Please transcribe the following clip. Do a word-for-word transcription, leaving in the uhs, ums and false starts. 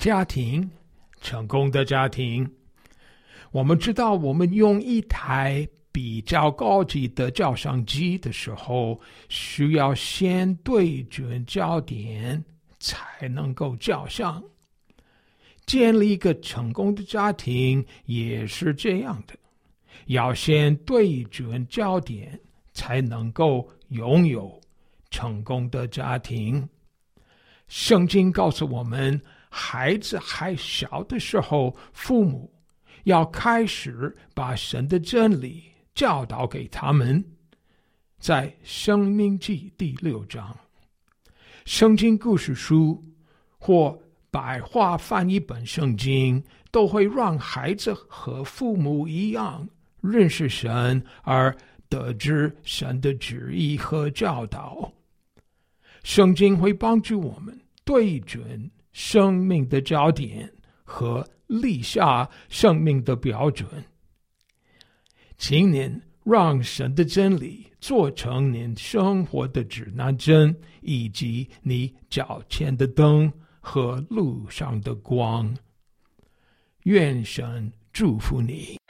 家庭，成功的家庭。我们知道，我们用一台比较高级的照相机的时候，需要先对准焦点才能够照相。建立一个成功的家庭也是这样的，要先对准焦点才能够拥有成功的家庭。圣经告诉我们，孩子还小的时候，父母要开始把神的真理教导给他们。在申命记第六章，圣经故事书或白话翻译本圣经都会让孩子和父母一样认识神，而得知神的旨意和教导。圣经会帮助我们对准生命的焦点和立下生命的标准。请您让神的真理做成您生活的指南针，以及你脚前的灯和路上的光。愿神祝福你。